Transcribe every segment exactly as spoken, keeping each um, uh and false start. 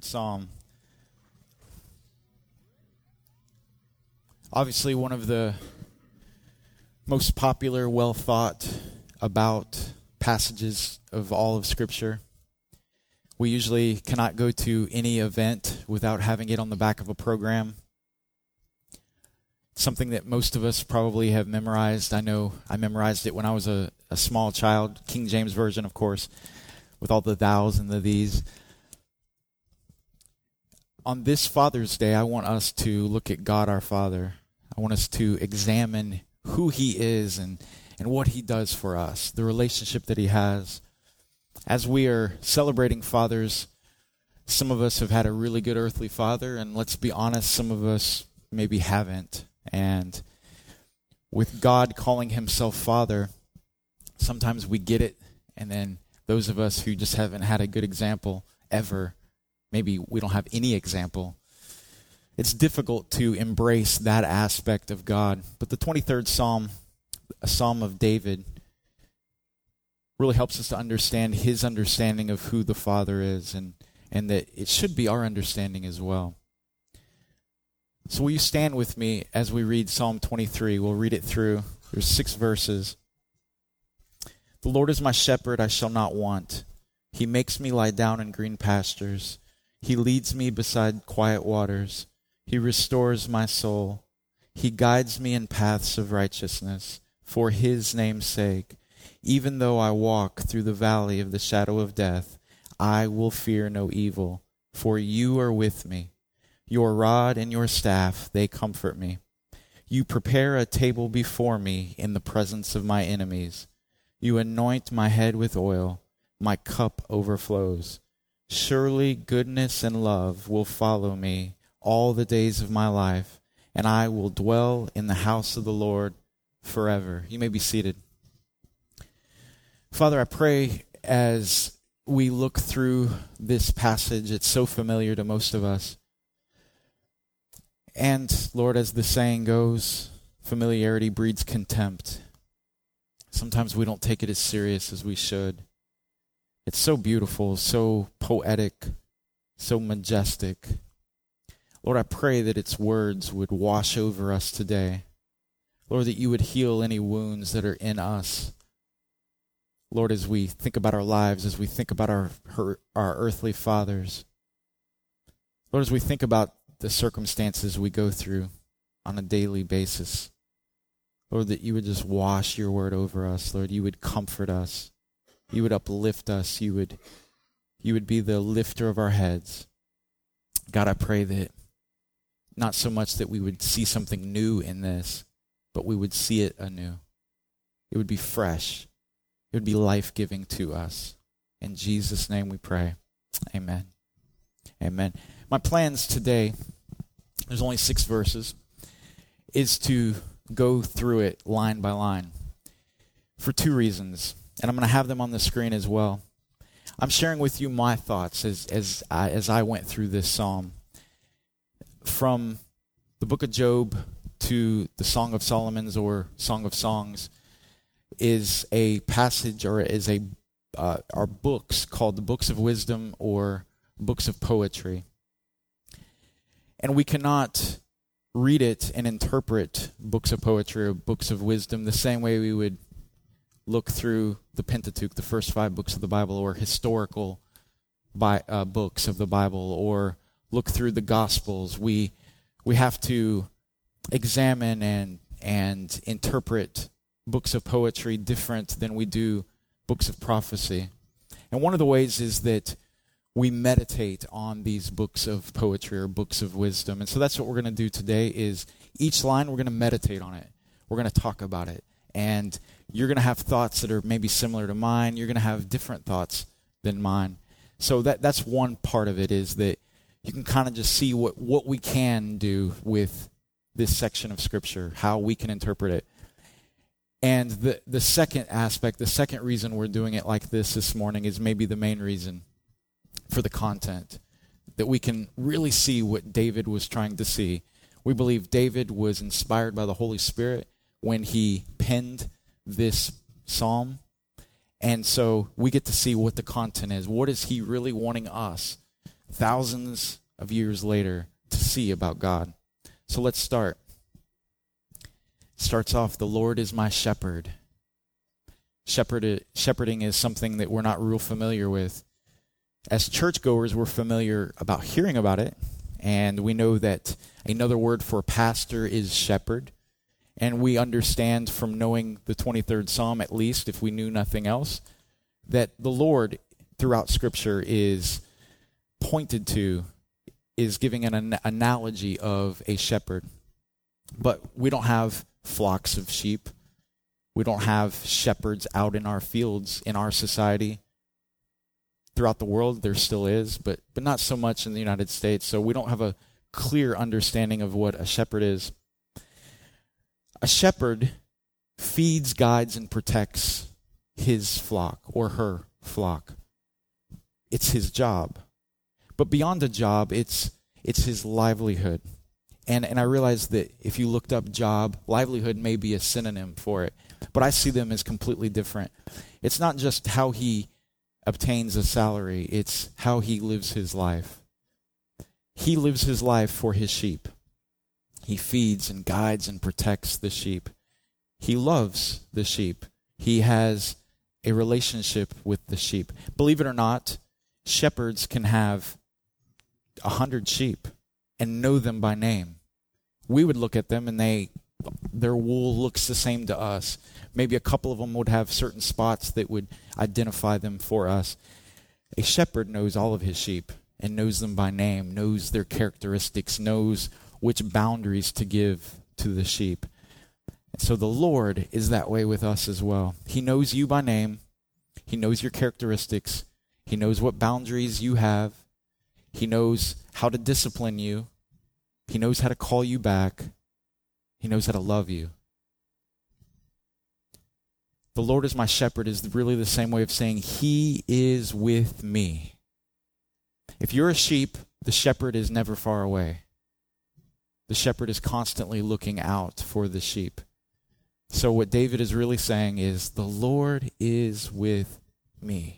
Psalm. Obviously, one of the most popular, well thought about passages of all of Scripture. We usually cannot go to any event without having it on the back of a program. Something that most of us probably have memorized. I know I memorized it when I was a, a small child, King James Version, of course, with all the thous and the these. On this Father's Day, I want us to look at God our Father. I want us to examine who He is and, and what He does for us, the relationship that He has. As we are celebrating fathers, some of us have had a really good earthly father, and let's be honest, some of us maybe haven't. And with God calling Himself Father, sometimes we get it, and then those of us who just haven't had a good example ever, maybe we don't have any example. It's difficult to embrace that aspect of God. But the twenty-third Psalm, a Psalm of David, really helps us to understand His understanding of who the Father is, and, and that it should be our understanding as well. So will you stand with me as we read Psalm twenty-three? We'll read it through. There's six verses. The Lord is my shepherd, I shall not want. He makes me lie down in green pastures. He leads me beside quiet waters. He restores my soul. He guides me in paths of righteousness for His name's sake. Even though I walk through the valley of the shadow of death, I will fear no evil, for You are with me. Your rod and Your staff, they comfort me. You prepare a table before me in the presence of my enemies. You anoint my head with oil. My cup overflows. Surely goodness and love will follow me all the days of my life, and I will dwell in the house of the Lord forever. You may be seated. Father, I pray as we look through this passage, it's so familiar to most of us. And Lord, as the saying goes, familiarity breeds contempt. Sometimes we don't take it as serious as we should. It's so beautiful, so poetic, so majestic. Lord, I pray that its words would wash over us today. Lord, that You would heal any wounds that are in us. Lord, as we think about our lives, as we think about our, her, our earthly fathers. Lord, as we think about the circumstances we go through on a daily basis. Lord, that You would just wash Your word over us. Lord, You would comfort us. You would uplift us. You would, you would be the lifter of our heads. God, I pray that not so much that we would see something new in this, but we would see it anew. It would be fresh. It would be life-giving to us. In Jesus' name we pray. Amen. Amen. My plans today, there's only six verses, is to go through it line by line for two reasons. And I'm going to have them on the screen as well. I'm sharing with you my thoughts as as I, as I went through this psalm. From the book of Job to the Song of Solomon's or Song of Songs is a passage or is a uh, are books called the Books of Wisdom or Books of Poetry. And we cannot read it and interpret books of poetry or books of wisdom the same way we would look through the Pentateuch, the first five books of the Bible, or historical bi- uh, books of the Bible, or look through the Gospels. We we have to examine and and interpret books of poetry different than we do books of prophecy. And one of the ways is that we meditate on these books of poetry or books of wisdom. And so that's what we're going to do today is each line we're going to meditate on it. We're going to talk about it. And you're going to have thoughts that are maybe similar to mine. You're going to have different thoughts than mine. So that that's one part of it is that you can kind of just see what, what we can do with this section of Scripture, how we can interpret it. And the, the second aspect, the second reason we're doing it like this this morning is maybe the main reason for the content, that we can really see what David was trying to see. We believe David was inspired by the Holy Spirit when he penned this psalm. And so we get to see what the content is. What is he really wanting us thousands of years later to see about God. So let's start. Starts off, the Lord is my shepherd. Shepherd, shepherding is something that we're not real familiar with. As churchgoers, we're familiar about hearing about it, and we know that another word for pastor is shepherd. And we understand from knowing the twenty-third Psalm, at least, if we knew nothing else, that the Lord throughout Scripture is pointed to, is giving an, an analogy of a shepherd. But we don't have flocks of sheep. We don't have shepherds out in our fields in our society. Throughout the world, there still is, but but not so much in the United States. So we don't have a clear understanding of what a shepherd is. A shepherd feeds, guides, and protects his flock or her flock. It's his job. But beyond a job, it's it's his livelihood. And and I realize that if you looked up job, livelihood may be a synonym for it. But I see them as completely different. It's not just how he obtains a salary, it's how he lives his life. He lives his life for his sheep. He feeds and guides and protects the sheep. He loves the sheep. He has a relationship with the sheep. Believe it or not, shepherds can have a hundred sheep and know them by name. We would look at them and they, their wool looks the same to us. Maybe a couple of them would have certain spots that would identify them for us. A shepherd knows all of his sheep and knows them by name, knows their characteristics, knows which boundaries to give to the sheep. And so the Lord is that way with us as well. He knows you by name. He knows your characteristics. He knows what boundaries you have. He knows how to discipline you. He knows how to call you back. He knows how to love you. The Lord is my shepherd is really the same way of saying he is with me. If you're a sheep, the shepherd is never far away. The shepherd is constantly looking out for the sheep. So what David is really saying is, the Lord is with me.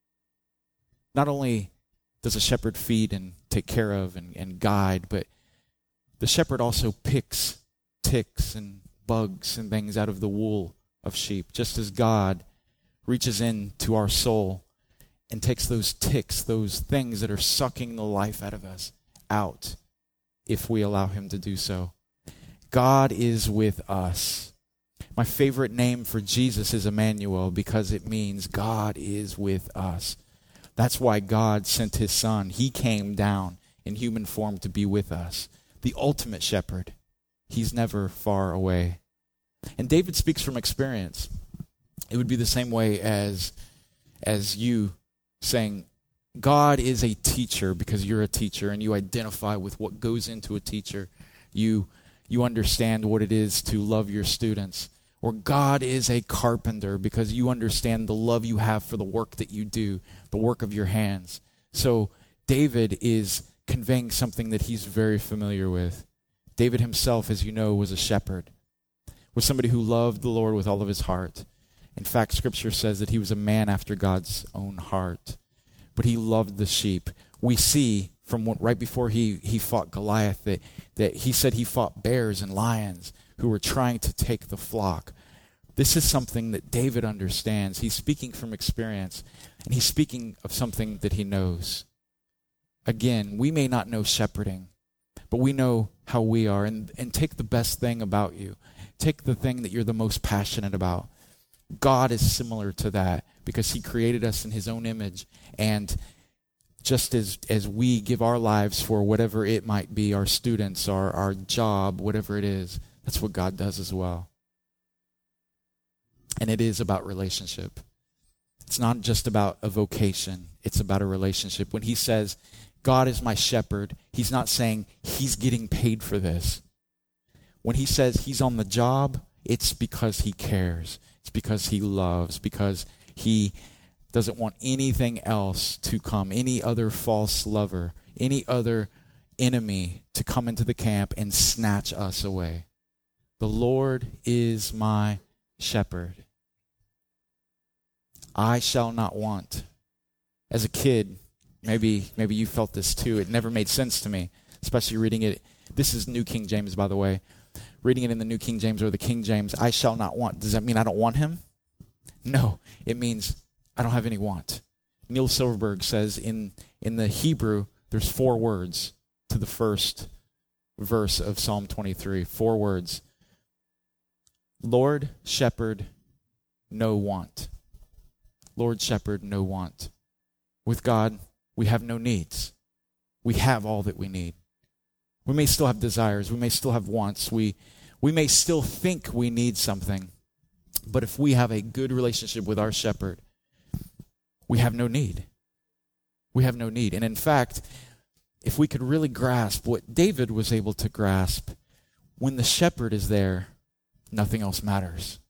Not only does a shepherd feed and take care of and, and guide, but the shepherd also picks ticks and bugs and things out of the wool of sheep, just as God reaches into our soul and takes those ticks, those things that are sucking the life out of us, out, if we allow him to do so. God is with us. My favorite name for Jesus is Emmanuel because it means God is with us. That's why God sent his son. He came down in human form to be with us. The ultimate shepherd. He's never far away. And David speaks from experience. It would be the same way as, as you saying, God is a teacher because you're a teacher and you identify with what goes into a teacher. You, you understand what it is to love your students. Or God is a carpenter because you understand the love you have for the work that you do, the work of your hands. So David is conveying something that he's very familiar with. David himself, as you know, was a shepherd, was somebody who loved the Lord with all of his heart. In fact, Scripture says that he was a man after God's own heart. But he loved the sheep. We see from what, right before he, he fought Goliath that, that he said he fought bears and lions who were trying to take the flock. This is something that David understands. He's speaking from experience, and he's speaking of something that he knows. Again, we may not know shepherding, but we know how we are. And, and take the best thing about you. Take the thing that you're the most passionate about. God is similar to that because he created us in his own image. And just as, as we give our lives for whatever it might be, our students, our, our job, whatever it is, that's what God does as well. And it is about relationship. It's not just about a vocation. It's about a relationship. When he says, God is my shepherd, he's not saying he's getting paid for this. When he says he's on the job, it's because he cares. It's because he loves, because he doesn't want anything else to come, any other false lover, any other enemy to come into the camp and snatch us away. The Lord is my shepherd. I shall not want. As a kid, Maybe maybe you felt this too. It never made sense to me, especially reading it. This is New King James, by the way. Reading it in the New King James or the King James, I shall not want. Does that mean I don't want him? No, it means I don't have any want. Neil Silverberg says in, in the Hebrew, there's four words to the first verse of Psalm twenty-three. Four words. Lord, shepherd, no want. Lord, shepherd, no want. With God, we have no needs. We have all that we need. We may still have desires. We may still have wants. We, we may still think we need something. But if we have a good relationship with our shepherd, we have no need. We have no need. And in fact, if we could really grasp what David was able to grasp, when the shepherd is there, nothing else matters.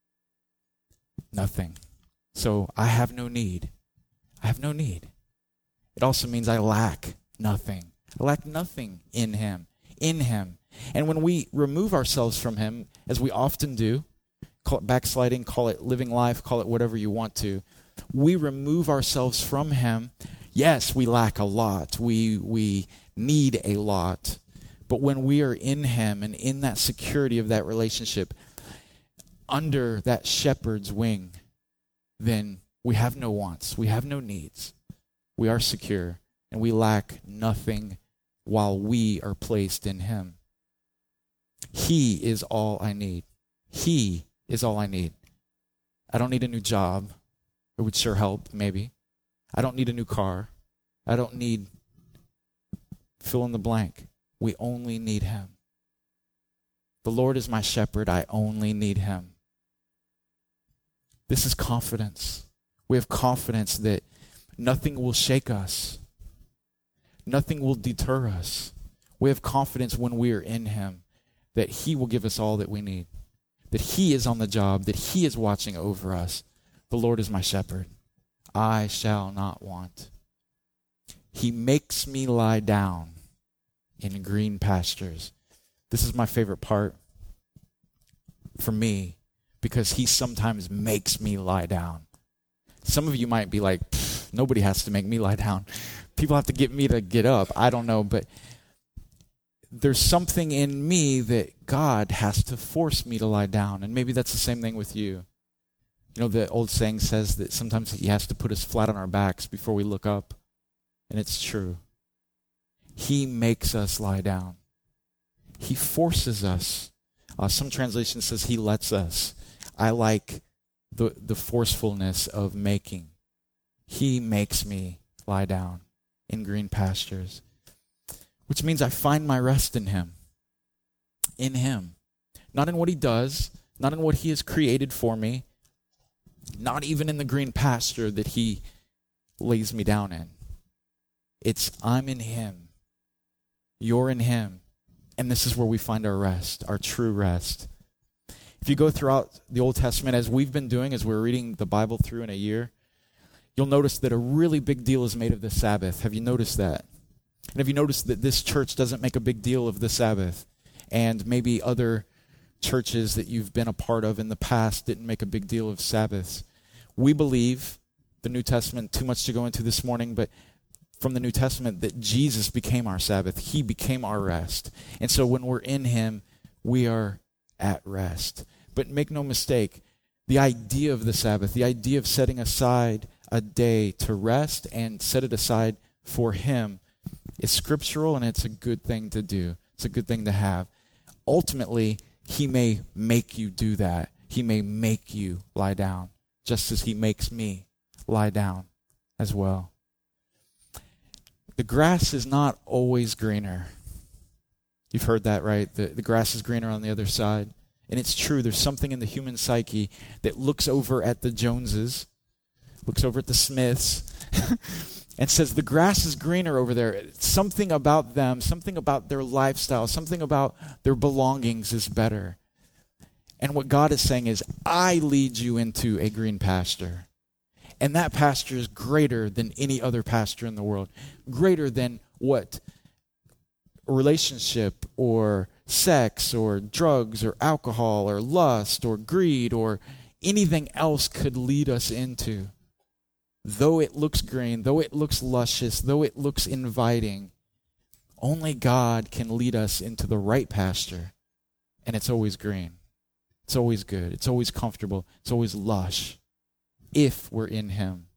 Nothing. So I have no need. I have no need. It also means I lack nothing. I lack nothing in him, in him. And when we remove ourselves from him, as we often do, call it backsliding, call it living life, call it whatever you want to, we remove ourselves from him. Yes, we lack a lot. We we need a lot. But when we are in him and in that security of that relationship, under that shepherd's wing, then we have no wants. We have no needs. We are secure, and we lack nothing while we are placed in him. He is all I need. He is all I need. I don't need a new job. It would sure help, maybe. I don't need a new car. I don't need fill in the blank. We only need him. The Lord is my shepherd. I only need him. This is confidence. We have confidence that nothing will shake us. Nothing will deter us. We have confidence when we are in him that he will give us all that we need. That he is on the job. That he is watching over us. The Lord is my shepherd. I shall not want. He makes me lie down in green pastures. This is my favorite part for me because he sometimes makes me lie down. Some of you might be like, nobody has to make me lie down. People have to get me to get up. I don't know, but there's something in me that God has to force me to lie down. And maybe that's the same thing with you. You know, the old saying says that sometimes he has to put us flat on our backs before we look up. And it's true. He makes us lie down. He forces us. Uh, some translation says he lets us. I like the, the forcefulness of making. He makes me lie down in green pastures, which means I find my rest in him. In him. Not in what he does, not in what he has created for me, not even in the green pasture that he lays me down in. It's I'm in him. You're in him. And this is where we find our rest, our true rest. If you go throughout the Old Testament, as we've been doing, as we're reading the Bible through in a year, you'll notice that a really big deal is made of the Sabbath. Have you noticed that? And have you noticed that this church doesn't make a big deal of the Sabbath? And maybe other churches that you've been a part of in the past didn't make a big deal of Sabbaths. We believe, the New Testament, too much to go into this morning, but from the New Testament, that Jesus became our Sabbath. He became our rest. And so when we're in him, we are at rest. But make no mistake, the idea of the Sabbath, the idea of setting aside a day to rest and set it aside for him is scriptural, and it's a good thing to do. It's a good thing to have. Ultimately, he may make you do that. He may make you lie down, just as he makes me lie down as well. The grass is not always greener. You've heard that, right? The, the grass is greener on the other side. And it's true. There's something in the human psyche that looks over at the Joneses, looks over at the Smiths, and says, the grass is greener over there. Something about them, something about their lifestyle, something about their belongings is better. And what God is saying is, I lead you into a green pasture. And that pasture is greater than any other pasture in the world. Greater than what relationship or sex or drugs or alcohol or lust or greed or anything else could lead us into. though it looks green, though it looks luscious, though it looks inviting, only God can lead us into the right pasture. And it's always green. It's always good. It's always comfortable. It's always lush if we're in him.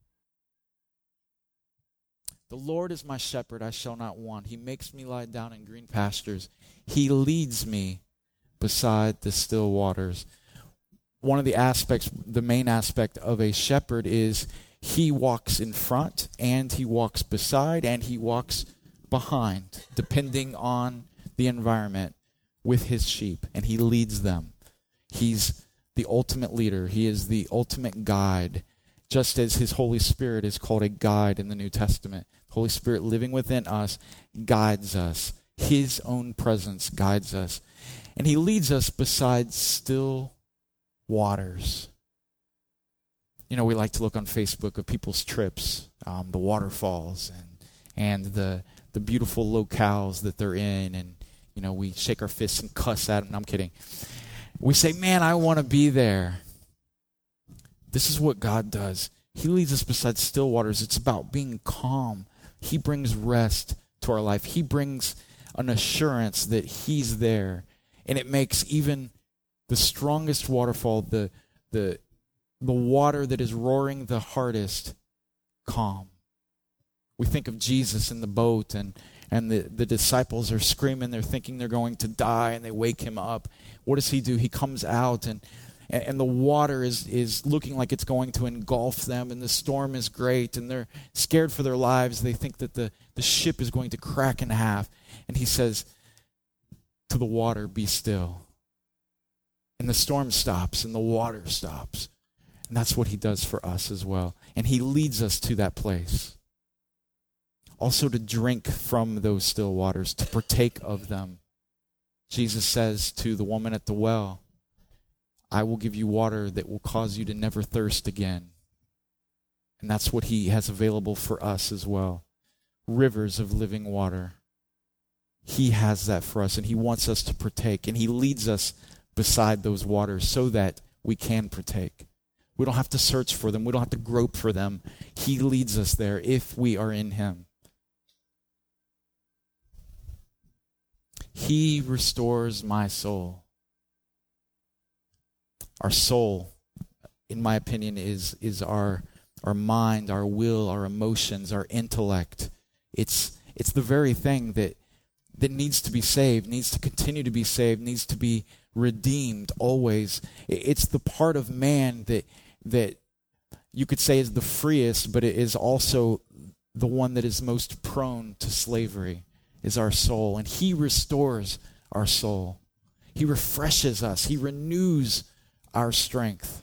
The Lord is my shepherd, I shall not want. He makes me lie down in green pastures. He leads me beside the still waters. One of the aspects, the main aspect of a shepherd is he walks in front and he walks beside and he walks behind, depending on the environment, with his sheep, and he leads them. He's the ultimate leader. He is the ultimate guide, just as his Holy Spirit is called a guide in the New Testament. Holy Spirit living within us guides us. His own presence guides us. And he leads us beside still waters. You know, we like to look on Facebook of people's trips, um, the waterfalls and and the the beautiful locales that they're in, and you know, we shake our fists and cuss at them. No, I'm kidding. We say, man, I want to be there. This is what God does. He leads us beside still waters. It's about being calm. He brings rest to our life. He brings an assurance that he's there. And it makes even the strongest waterfall, the the the water that is roaring the hardest, calm. We think of Jesus in the boat, and, and the, the disciples are screaming. They're thinking they're going to die, and they wake him up. What does he do? He comes out, and, and the water is, is looking like it's going to engulf them, and the storm is great, and they're scared for their lives. They think that the, the ship is going to crack in half. And he says to the water, be still. And the storm stops, and the water stops. And that's what he does for us as well. And he leads us to that place. Also to drink from those still waters, to partake of them. Jesus says to the woman at the well, I will give you water that will cause you to never thirst again. And that's what he has available for us as well. Rivers of living water. He has that for us, and he wants us to partake. And he leads us beside those waters so that we can partake. We don't have to search for them. We don't have to grope for them. He leads us there if we are in him. He restores my soul. Our soul, in my opinion, is, is our, our mind, our will, our emotions, our intellect. It's, it's the very thing that, that needs to be saved, needs to continue to be saved, needs to be redeemed always. It's the part of man that, that you could say is the freest, but it is also the one that is most prone to slavery. Is our soul, and he restores our soul. He refreshes us. He renews our strength.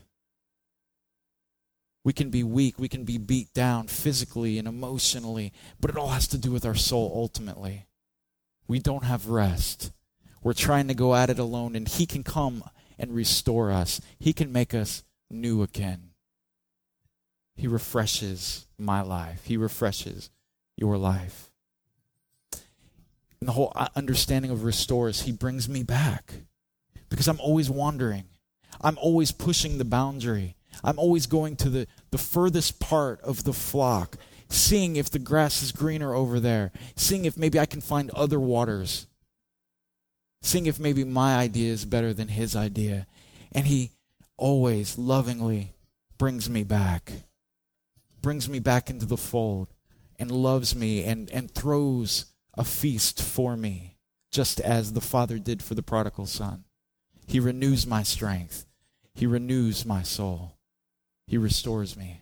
We can be weak. We can be beat down physically and emotionally, but it all has to do with our soul ultimately. We don't have rest. We're trying to go at it alone, and he can come and restore us. He can make us new again. He refreshes my life. He refreshes your life. And the whole understanding of restores, he brings me back. Because I'm always wandering. I'm always pushing the boundary. I'm always going to the, the furthest part of the flock, seeing if the grass is greener over there, seeing if maybe I can find other waters, seeing if maybe my idea is better than his idea. And he always lovingly brings me back, brings me back into the fold, and loves me and, and throws a feast for me, just as the Father did for the prodigal son. He renews my strength. He renews my soul. He restores me.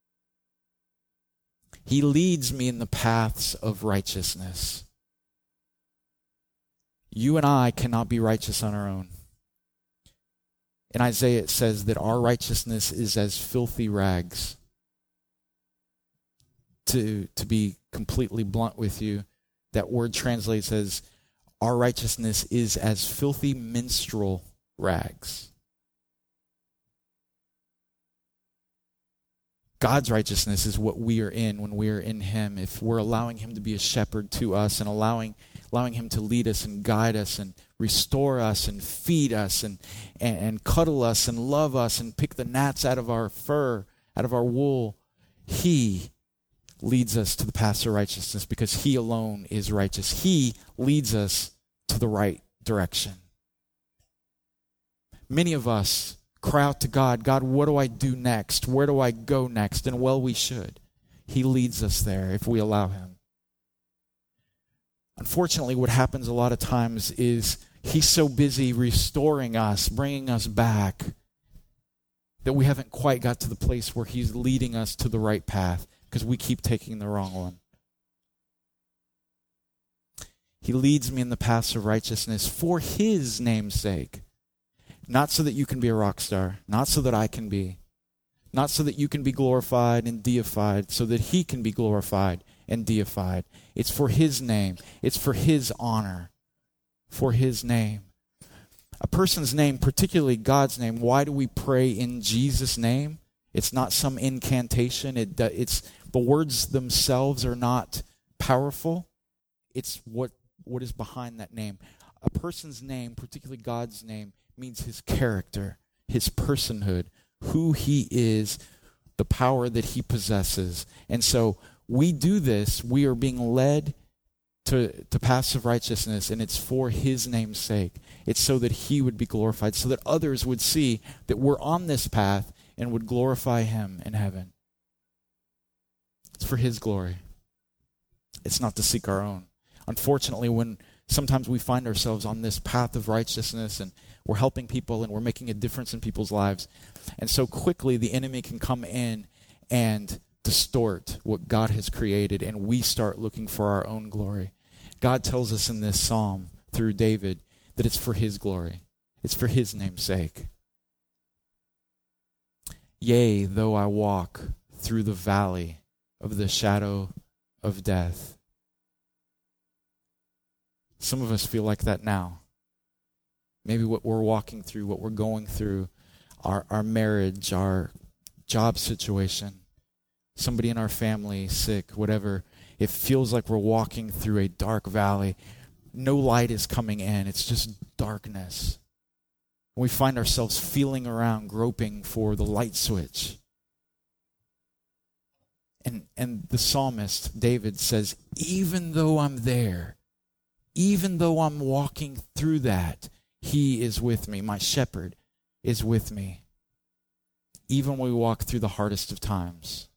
He leads me in the paths of righteousness. You and I cannot be righteous on our own. In Isaiah it says that our righteousness is as filthy rags. To, to be completely blunt with you, that word translates as, our righteousness is as filthy menstrual rags. God's righteousness is what we are in when we are in him. If we're allowing him to be a shepherd to us and allowing allowing him to lead us and guide us and restore us and feed us and, and, and cuddle us and love us and pick the gnats out of our fur, out of our wool, He leads us to the path of righteousness because he alone is righteous. He leads us to the right direction. Many of us cry out to God, God, what do I do next? Where do I go next? And well, we should. He leads us there if we allow him. Unfortunately, what happens a lot of times is he's so busy restoring us, bringing us back, that we haven't quite got to the place where he's leading us to the right path because we keep taking the wrong one. He leads me in the paths of righteousness for his name's sake. Not so that you can be a rock star, not so that I can be, not so that you can be glorified and deified, so that he can be glorified and deified. It's for his name. It's for his honor. For his name. A person's name, particularly God's name, why do we pray in Jesus' name? It's not some incantation. It, it's the words themselves are not powerful. It's what, what is behind that name. A person's name, particularly God's name, means his character, his personhood, who he is, the power that he possesses. And so we do this, we are being led to, to paths of righteousness, and it's for his name's sake. It's so that he would be glorified, so that others would see that we're on this path and would glorify him in heaven. It's for his glory. It's not to seek our own. Unfortunately, when sometimes we find ourselves on this path of righteousness and we're helping people and we're making a difference in people's lives, and so quickly the enemy can come in and distort what God has created, and we start looking for our own glory. God tells us in this psalm through David that it's for his glory. It's for his name's sake. Yea, though I walk through the valley of the shadow of death. Some of us feel like that now. Maybe what we're walking through, what we're going through, our, our marriage, our job situation, somebody in our family sick, whatever, it feels like we're walking through a dark valley. No light is coming in. It's just darkness. We find ourselves feeling around, groping for the light switch. And, and the psalmist, David, says, even though I'm there, even though I'm walking through that, he is with me. My shepherd is with me. Even when we walk through the hardest of times.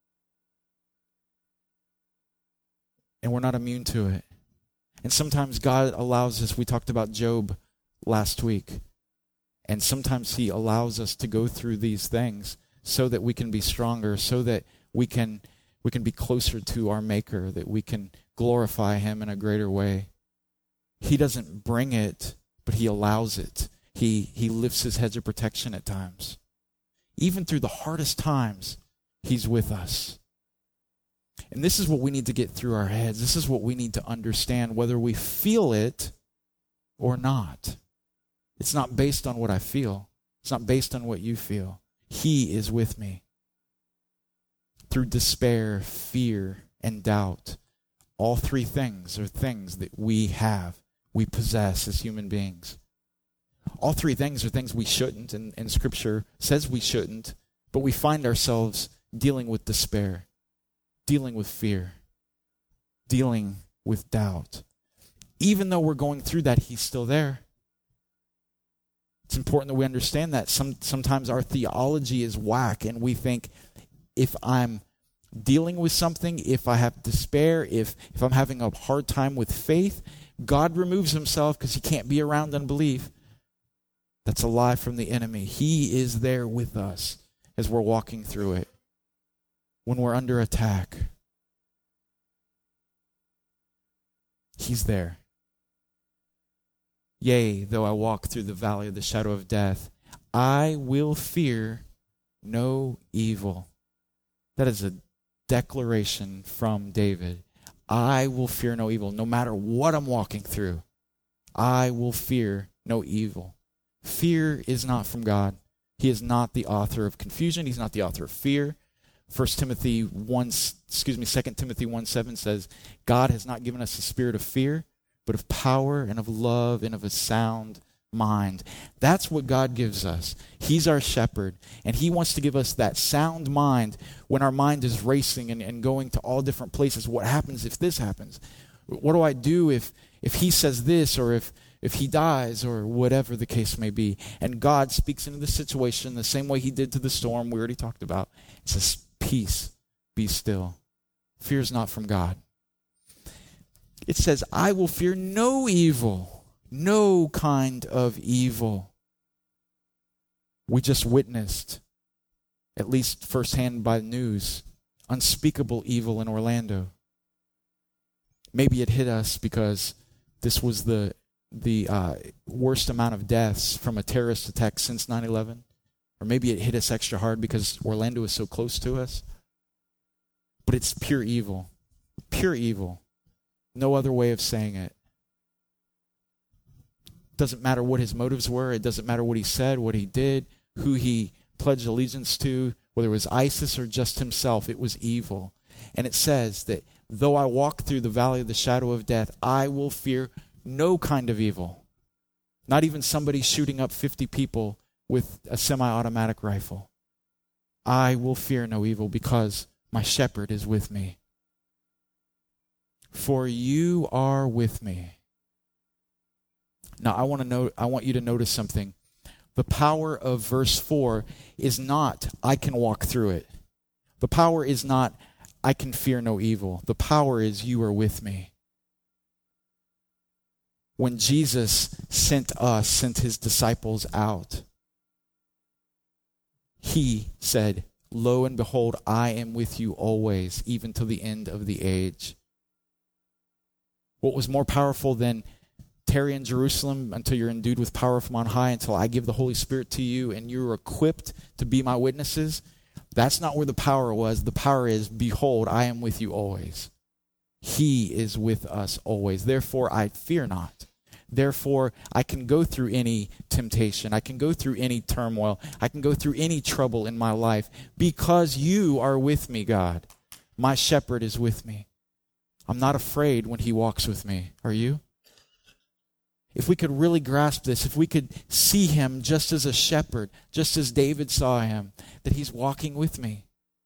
And we're not immune to it. And sometimes God allows us, we talked about Job last week, and sometimes he allows us to go through these things so that we can be stronger, so that we can we can be closer to our Maker, that we can glorify him in a greater way. He doesn't bring it, but he allows it. He he lifts his hedge of protection at times. Even through the hardest times, he's with us. And this is what we need to get through our heads. This is what we need to understand, whether we feel it or not. It's not based on what I feel. It's not based on what you feel. He is with me. Through despair, fear, and doubt, all three things are things that we have, we possess as human beings. All three things are things we shouldn't, and, and Scripture says we shouldn't, but we find ourselves dealing with despair, dealing with fear, dealing with doubt. Even though we're going through that, he's still there. It's important that we understand that. Some, sometimes our theology is whack, and we think if I'm dealing with something, if I have despair, if, if I'm having a hard time with faith, God removes himself because he can't be around unbelief. That's a lie from the enemy. He is there with us as we're walking through it. When we're under attack, he's there. Yea, though I walk through the valley of the shadow of death, I will fear no evil. That is a declaration from David. I will fear no evil. No matter what I'm walking through, I will fear no evil. Fear is not from God. He is not the author of confusion. He's not the author of fear. First Timothy one, excuse me, Second Timothy one seven says, God has not given us a spirit of fear, but of power and of love and of a sound mind. That's what God gives us. He's our shepherd, and he wants to give us that sound mind when our mind is racing and, and going to all different places. What happens if this happens? What do I do if if he says this, or if if he dies, or whatever the case may be? And God speaks into the situation the same way he did to the storm we already talked about. It says, peace, be still. Fear is not from God. It says, I will fear no evil, no kind of evil. We just witnessed, at least firsthand by news, unspeakable evil in Orlando. Maybe it hit us because this was the the uh, worst amount of deaths from a terrorist attack since nine eleven. Or maybe it hit us extra hard because Orlando is so close to us. But it's pure evil. Pure evil. No other way of saying it. Doesn't matter what his motives were. It doesn't matter what he said, what he did, who he pledged allegiance to, whether it was ISIS or just himself. It was evil. And it says that though I walk through the valley of the shadow of death, I will fear no kind of evil. Not even somebody shooting up fifty people with a semi-automatic rifle. I will fear no evil because my shepherd is with me. For you are with me. Now I want to know I want you to notice something. The power of verse four is not I can walk through it. The power is not I can fear no evil. The power is you are with me. When Jesus sent us, sent his disciples out, he said, lo and behold, I am with you always, even to the end of the age. What was more powerful than tarry in Jerusalem until you're endued with power from on high, until I give the Holy Spirit to you and you're equipped to be my witnesses? That's not where the power was. The power is, behold, I am with you always. He is with us always. Therefore, I fear not. Therefore, I can go through any temptation. I can go through any turmoil. I can go through any trouble in my life because you are with me, God. My shepherd is with me. I'm not afraid when he walks with me. Are you? If we could really grasp this, if we could see him just as a shepherd, just as David saw him, that he's walking with me.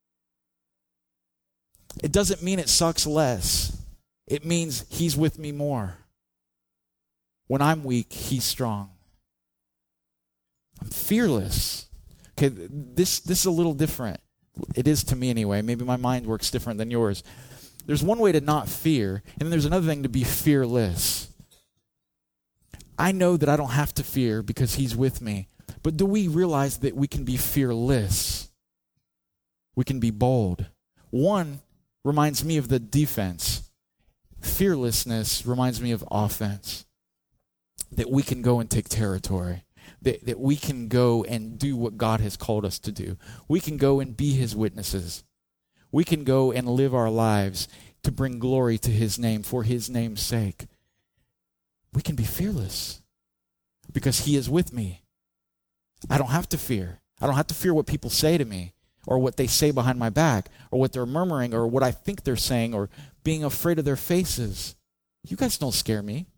It doesn't mean it sucks less. It means he's with me more. When I'm weak, he's strong. I'm fearless. Okay, this, this is a little different. It is to me anyway. Maybe my mind works different than yours. There's one way to not fear, and then there's another thing to be fearless. I know that I don't have to fear because he's with me. But do we realize that we can be fearless? We can be bold. One reminds me of the defense. Fearlessness reminds me of offense. That we can go and take territory. That, that we can go and do what God has called us to do. We can go and be his witnesses. We can go and live our lives to bring glory to his name for his name's sake. We can be fearless because he is with me. I don't have to fear. I don't have to fear what people say to me or what they say behind my back or what they're murmuring or what I think they're saying or being afraid of their faces. You guys don't scare me.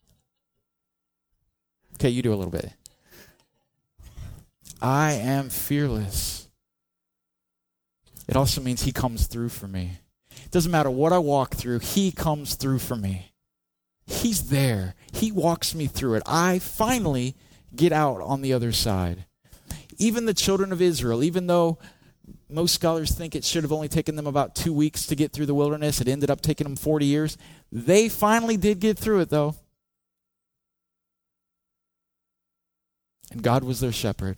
Okay, you do a little bit. I am fearless. It also means he comes through for me. It doesn't matter what I walk through, he comes through for me. He's there. He walks me through it. I finally get out on the other side. Even the children of Israel, even though most scholars think it should have only taken them about two weeks to get through the wilderness, it ended up taking them forty years. They finally did get through it, though. And God was their shepherd.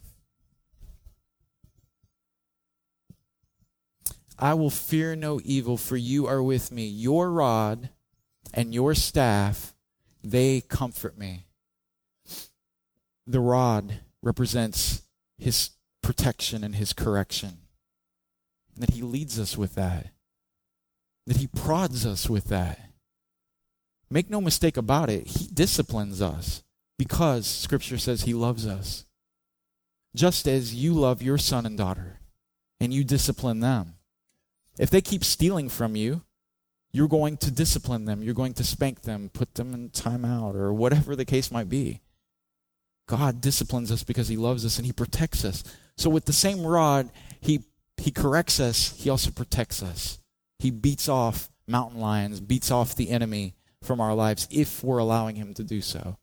I will fear no evil, for you are with me. Your rod and your staff, they comfort me. The rod represents his protection and his correction. And that he leads us with that. That he prods us with that. Make no mistake about it, he disciplines us because Scripture says he loves us. Just as you love your son and daughter and you discipline them. If they keep stealing from you, you're going to discipline them. You're going to spank them, put them in timeout, or whatever the case might be. God disciplines us because he loves us and he protects us. So with the same rod, he he corrects us, he also protects us. He beats off mountain lions, beats off the enemy from our lives if we're allowing him to do so.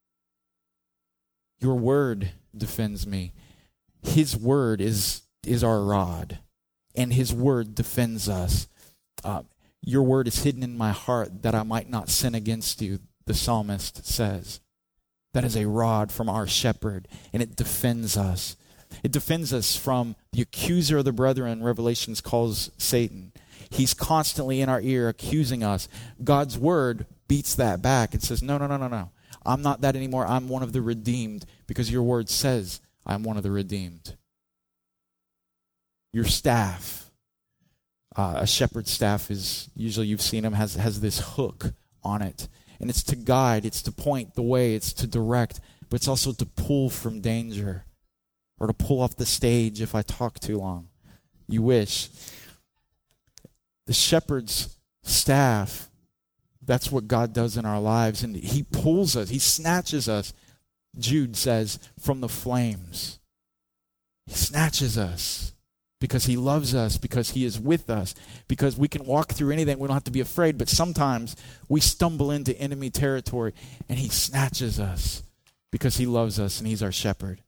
Your word defends me. His word is is our rod, and his word defends us. Uh, your word is hidden in my heart that I might not sin against you, the psalmist says. That is a rod from our shepherd, and it defends us. It defends us from the accuser of the brethren, Revelations calls Satan. He's constantly in our ear accusing us. God's word beats that back and says, no, no, no, no, no. I'm not that anymore. I'm one of the redeemed because your word says I'm one of the redeemed. Your staff, uh, a shepherd's staff is, usually you've seen them, has, has this hook on it. And it's to guide, it's to point the way, it's to direct, but it's also to pull from danger or to pull off the stage if I talk too long. You wish. The shepherd's staff, that's what God does in our lives. And he pulls us, he snatches us, Jude says, from the flames. He snatches us because he loves us, because he is with us, because we can walk through anything. We don't have to be afraid, but sometimes we stumble into enemy territory and he snatches us because he loves us and he's our shepherd.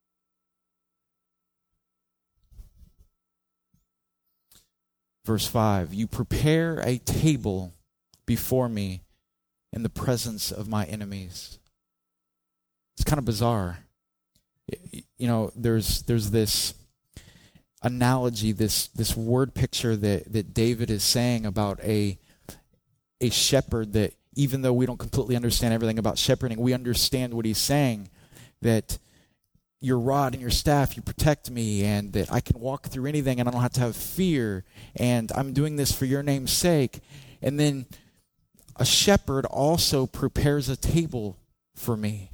Verse five, you prepare a table before me in the presence of my enemies. It's kind of bizarre. You know, there's there's this analogy, this this word picture that, that David is saying about a a shepherd that even though we don't completely understand everything about shepherding, we understand what he's saying, that your rod and your staff, you protect me, and that I can walk through anything and I don't have to have fear, and I'm doing this for your name's sake. And then a shepherd also prepares a table for me.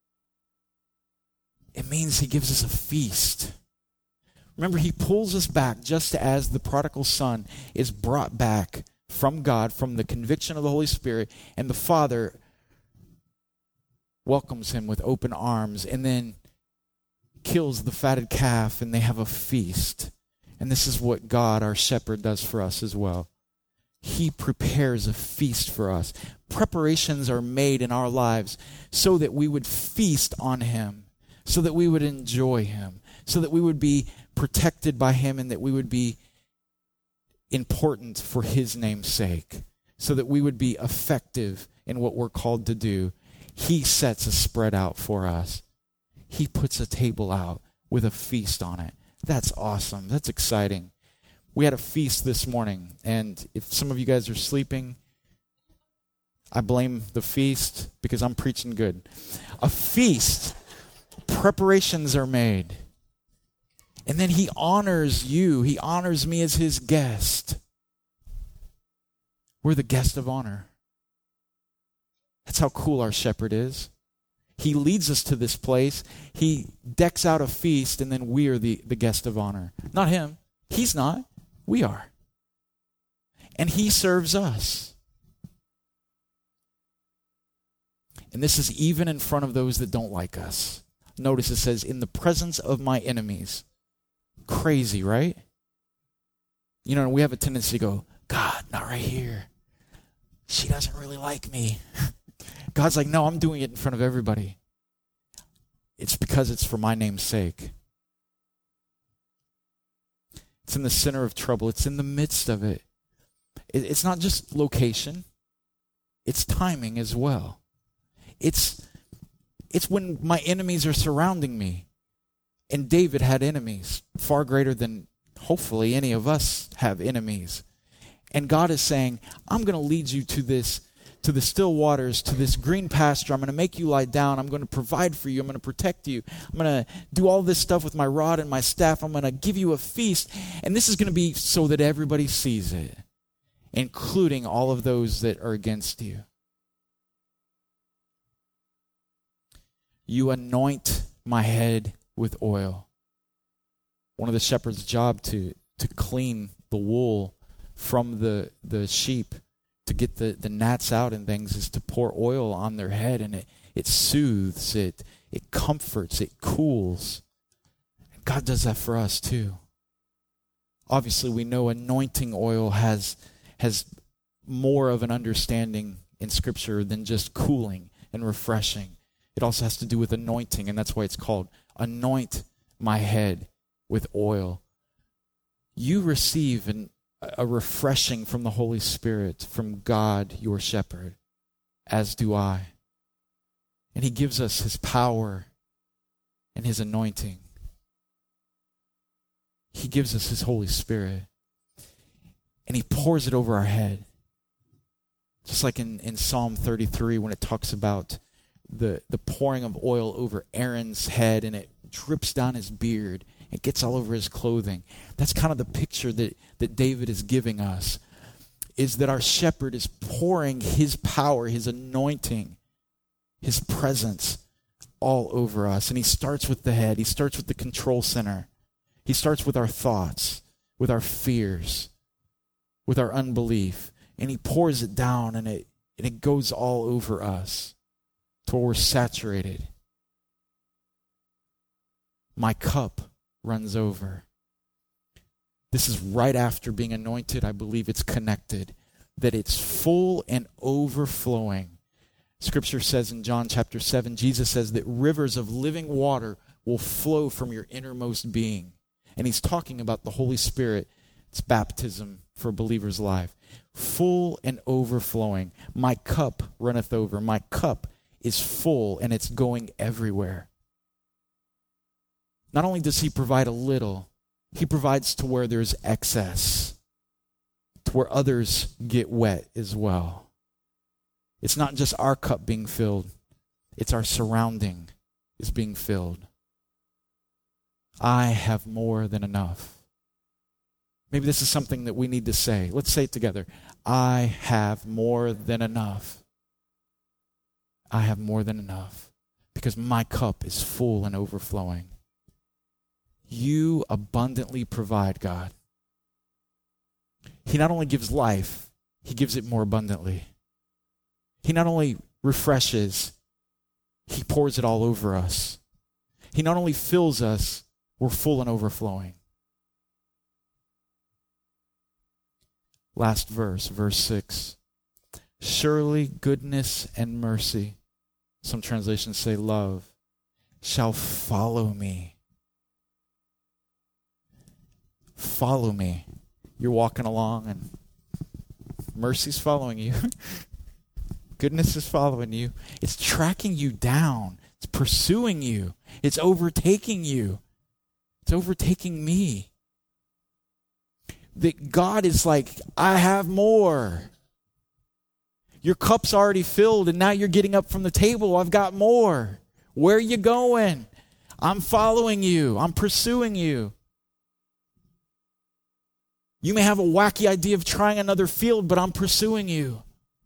It means he gives us a feast. Remember, he pulls us back just as the prodigal son is brought back from God, from the conviction of the Holy Spirit, and the Father welcomes him with open arms and then kills the fatted calf, and they have a feast. And this is what God, our shepherd, does for us as well. He prepares a feast for us. Preparations are made in our lives so that we would feast on him, so that we would enjoy him, so that we would be protected by him, and that we would be important for his name's sake, so that we would be effective in what we're called to do. He sets a spread out for us. He puts a table out with a feast on it. That's awesome. That's exciting. We had a feast this morning, and if some of you guys are sleeping, I blame the feast because I'm preaching good. A feast, preparations are made. And then he honors you. He honors me as his guest. We're the guest of honor. That's how cool our shepherd is. He leads us to this place. He decks out a feast, and then we are the, the guest of honor. Not him. He's not. We are. And he serves us. And this is even in front of those that don't like us. Notice it says, in the presence of my enemies. Crazy, right? You know, we have a tendency to go, God, not right here. She doesn't really like me. God's like, no, I'm doing it in front of everybody. It's because it's for my name's sake. It's in the center of trouble. It's in the midst of it. It's not just location. It's timing as well. It's, it's when my enemies are surrounding me. And David had enemies, far greater than hopefully any of us have enemies. And God is saying, I'm going to lead you to this, to the still waters, to this green pasture. I'm going to make you lie down. I'm going to provide for you. I'm going to protect you. I'm going to do all this stuff with my rod and my staff. I'm going to give you a feast. And this is going to be so that everybody sees it, including all of those that are against you. You anoint my head with oil. One of the shepherd's job to, to clean the wool from the, the sheep, to get the, the gnats out and things, is to pour oil on their head, and it, it soothes, it It comforts, it cools. And God does that for us too. Obviously, we know anointing oil has, has more of an understanding in Scripture than just cooling and refreshing. It also has to do with anointing, and that's why it's called anoint my head with oil. You receive an, a refreshing from the Holy Spirit, from God, your shepherd, as do I. And he gives us his power and his anointing. He gives us his Holy Spirit. And he pours it over our head. Just like in, in Psalm thirty-three when it talks about the, the pouring of oil over Aaron's head and it drips down his beard. It gets all over his clothing. That's kind of the picture that, that David is giving us, is that our shepherd is pouring his power, his anointing, his presence all over us. And he starts with the head. He starts with the control center. He starts with our thoughts, with our fears, with our unbelief. And he pours it down and it, and it goes all over us till we're saturated. My cup runs over. This is right after being anointed. I believe it's connected, that it's full and overflowing. Scripture says in John chapter seven, Jesus says that rivers of living water will flow from your innermost being. And he's talking about the Holy Spirit. It's baptism for a believer's life. Full and overflowing. My cup runneth over. My cup is full and it's going everywhere. Not only does he provide a little, he provides to where there's excess, to where others get wet as well. It's not just our cup being filled, it's our surrounding is being filled. I have more than enough. Maybe this is something that we need to say. Let's say it together. I have more than enough. I have more than enough because my cup is full and overflowing. You abundantly provide, God. He not only gives life, he gives it more abundantly. He not only refreshes, he pours it all over us. He not only fills us, we're full and overflowing. Last verse, verse six. Surely goodness and mercy, some translations say love, shall follow me. Follow me. You're walking along and mercy's following you. Goodness is following you. It's tracking you down. It's pursuing you. It's overtaking you. It's overtaking me. That God is like, I have more. Your cup's already filled and now you're getting up from the table. I've got more. Where are you going? I'm following you. I'm pursuing you. You may have a wacky idea of trying another field, but I'm pursuing you.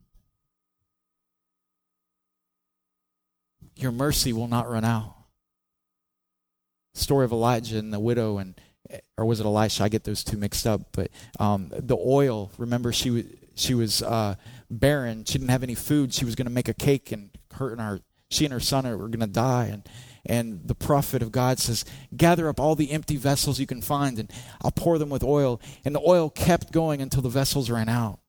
Your mercy will not run out. Story of Elijah and the widow, and or was it Elisha? I get those two mixed up. But um, the oil, remember she was she was uh, barren. She didn't have any food. She was going to make a cake, and her and her she and her son were going to die. And and the prophet of God says, "Gather up all the empty vessels you can find, and I'll pour them with oil." And the oil kept going until the vessels ran out.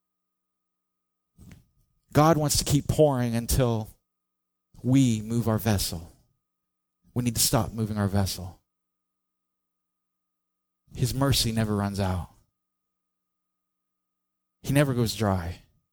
God wants to keep pouring until we move our vessel. We need to stop moving our vessel. His mercy never runs out. He never goes dry.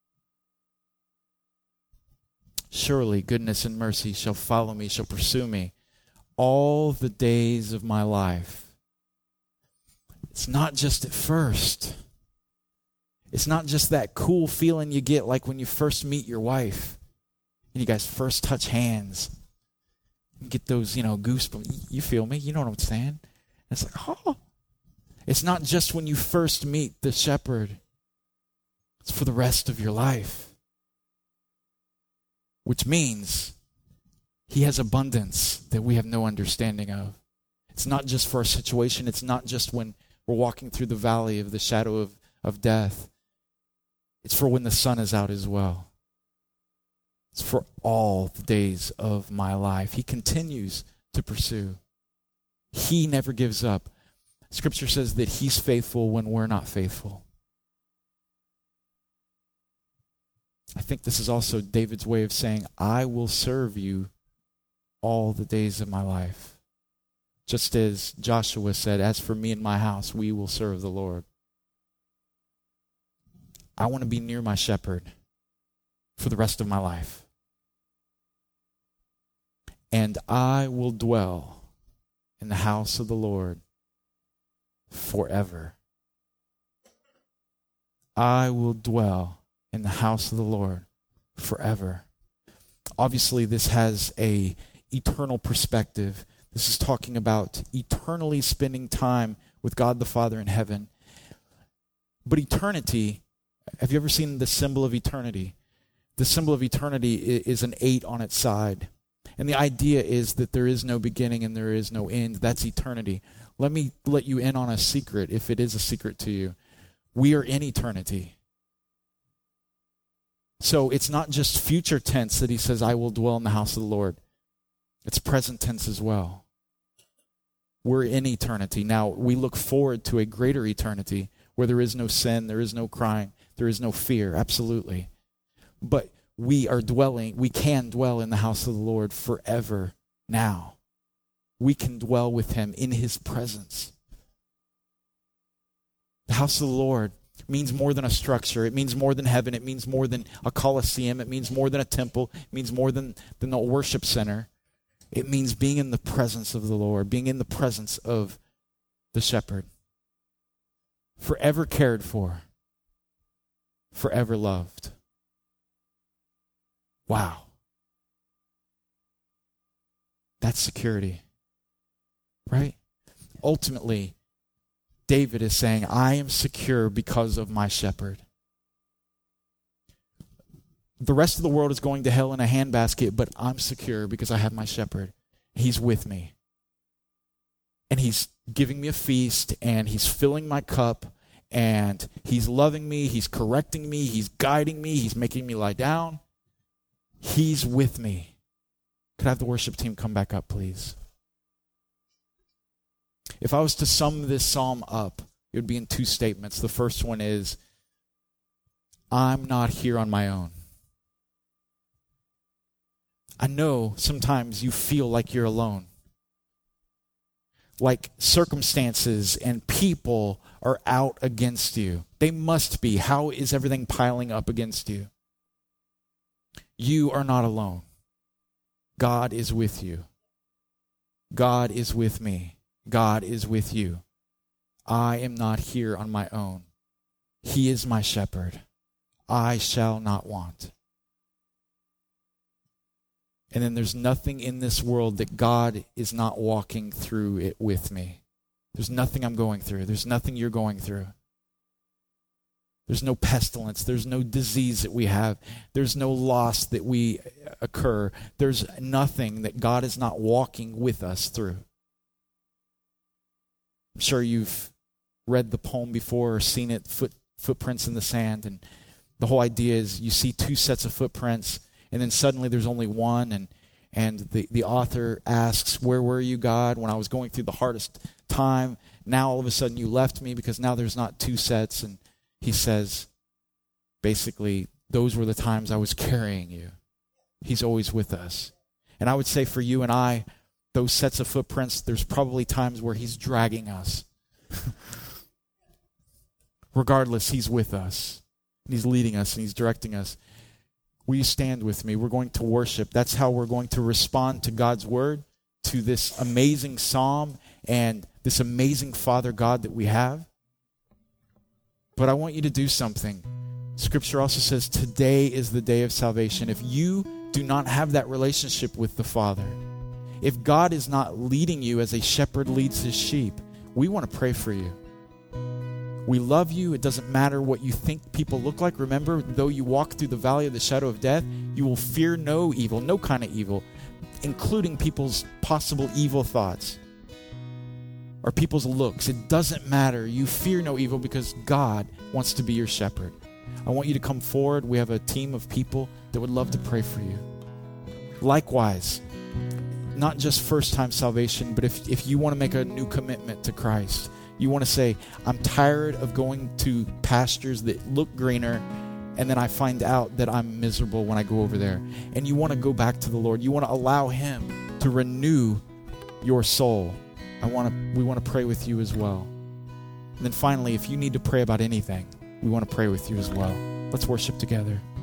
Surely goodness and mercy shall follow me, shall pursue me all the days of my life. It's not just at first. It's not just that cool feeling you get like when you first meet your wife and you guys first touch hands. You get those, you know, goosebumps. You feel me? You know what I'm saying? And it's like, oh. It's not just when you first meet the shepherd. It's for the rest of your life. Which means he has abundance that we have no understanding of. It's not just for our situation. It's not just when we're walking through the valley of the shadow of, of death. It's for when the sun is out as well. It's for all the days of my life. He continues to pursue. He never gives up. Scripture says that he's faithful when we're not faithful. I think this is also David's way of saying, I will serve you all the days of my life. Just as Joshua said, as for me and my house, we will serve the Lord. I want to be near my shepherd for the rest of my life. And I will dwell in the house of the Lord forever. I will dwell in the house of the Lord forever. Obviously, this has a eternal perspective. This is talking about eternally spending time with God the Father in heaven. But eternity, have you ever seen the symbol of eternity? The symbol of eternity is an eight on its side. And the idea is that there is no beginning and there is no end. That's eternity. Let me let you in on a secret, if it is a secret to you. We are in eternity. So it's not just future tense that he says, I will dwell in the house of the Lord. It's present tense as well. We're in eternity. Now, we look forward to a greater eternity where there is no sin, there is no crying, there is no fear, absolutely. But we are dwelling, we can dwell in the house of the Lord forever now. We can dwell with him in his presence. The house of the Lord means more than a structure. It means more than heaven. It means more than a coliseum. It means more than a temple. It means more than, than a worship center. It means being in the presence of the Lord, being in the presence of the shepherd. Forever cared for. Forever loved. Wow. That's security. Right? Ultimately, David is saying, I am secure because of my shepherd. The rest of the world is going to hell in a handbasket, but I'm secure because I have my shepherd. He's with me. And he's giving me a feast, and he's filling my cup, and he's loving me, he's correcting me, he's guiding me, he's making me lie down. He's with me. Could I have the worship team come back up, please? If I was to sum this psalm up, it would be in two statements. The first one is, I'm not here on my own. I know sometimes you feel like you're alone. Like circumstances and people are out against you. They must be. How is everything piling up against you? You are not alone. God is with you. God is with me. God is with you. I am not here on my own. He is my shepherd. I shall not want. And then there's nothing in this world that God is not walking through it with me. There's nothing I'm going through. There's nothing you're going through. There's no pestilence. There's no disease that we have. There's no loss that we occur. There's nothing that God is not walking with us through. I'm sure you've read the poem before or seen it, foot, footprints in the sand. And the whole idea is you see two sets of footprints, and then suddenly there's only one. And, and the, the author asks, where were you, God, when I was going through the hardest time? Now all of a sudden you left me because now there's not two sets. And he says, basically, those were the times I was carrying you. He's always with us. And I would say for you and I, those sets of footprints, there's probably times where he's dragging us. Regardless, he's with us. And he's leading us and he's directing us. Will you stand with me? We're going to worship. That's how we're going to respond to God's word, to this amazing psalm and this amazing Father God that we have. But I want you to do something. Scripture also says today is the day of salvation. If you do not have that relationship with the Father, if God is not leading you as a shepherd leads his sheep, we want to pray for you. We love you. It doesn't matter what you think people look like. Remember, though you walk through the valley of the shadow of death, you will fear no evil, no kind of evil, including people's possible evil thoughts or people's looks. It doesn't matter. You fear no evil because God wants to be your shepherd. I want you to come forward. We have a team of people that would love to pray for you. Likewise, not just first-time salvation, but if, if you want to make a new commitment to Christ, you want to say, I'm tired of going to pastures that look greener, and then I find out that I'm miserable when I go over there. And you want to go back to the Lord. You want to allow Him to renew your soul. I want to. We want to pray with you as well. And then finally, if you need to pray about anything, we want to pray with you as well. Let's worship together.